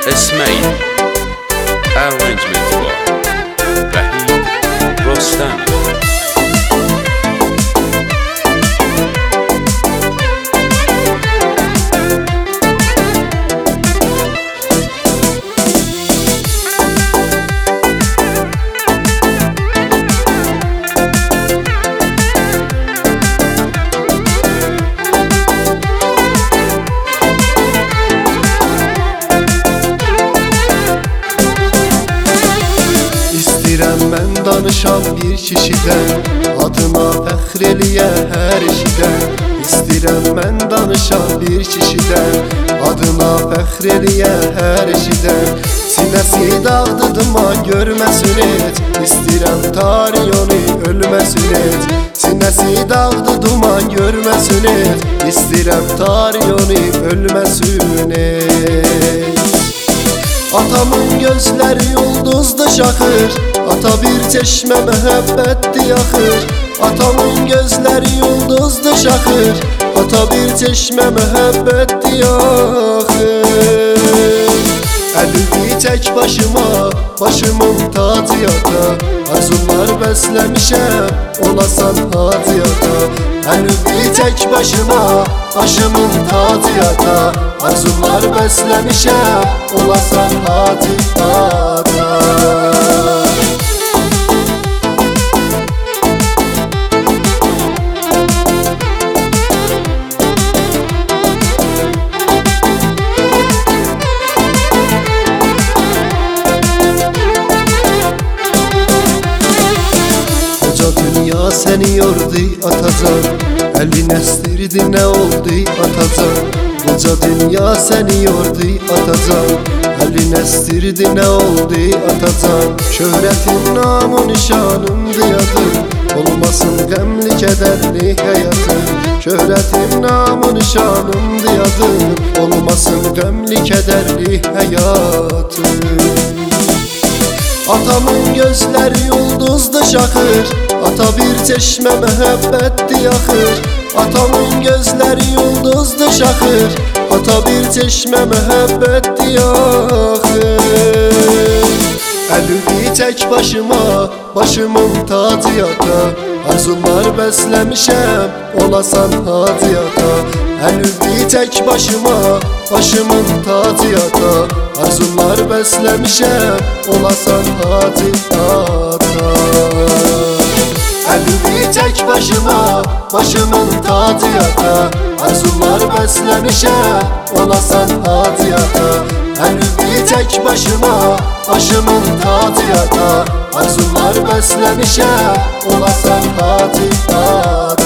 اسماعیل. Arrangement var Vahid Rostami. Mən danışam bir kişidən, adına fəxr eləyə hər işidən. İstirəm mən danışam bir kişidən, adına fəxr eləyə hər işidən. Sinəsi dağdıdıma görməsin et, İstirəm tariyonu ölməsin et. Sinəsi dağdıdıma görməsin et, İstirəm tariyonu ölməsin et. Atamın gözləri yulduzda şaxır, ata bir çeşmə məhəbbətdir yaxır. Atamın gözləri yulduzda şaxır, ata bir çeşmə məhəbbətdir yaxır. Əlimi tək başıma, başımın tacı yata, arzular bəsləmişəm, olasan hacı yata. Əlimi tək başıma, başımın tacı yata, arzular bəsləmişəm, olasan hacı yata. Dünya seni yordu atacan, elin estirdi ne oldu atacan. Koca dünya seni yordu atacan, elin estirdi ne oldu atacan. Şöhretin namı nişanımdı yadım, olmasın gemli kederli hayatım. Şöhretin namı nişanımdı yadım, olmasın gemli kederli hayatım. Atamın gözləri yulduzda şaxır, ata bir çeşmə məhəbbətdir yaxır. Atamın gözləri yulduzda şaxır, ata bir çeşmə məhəbbətdir yaxır. Əlimi tək başıma, başımın tacı yata, arzular bəsləmişəm, olasan hacı yata. Əlimi tək başıma, başımın tacı yata, arzular bəsləmişəm, olasan hacı yata. Əlimi tək başıma, başımın tacı yata, arzular bəsləmişəm, olasan hacı yata. Əlimi tək başıma, başımın tacı yata, arzular bəsləmişəm, olasan hacı yata.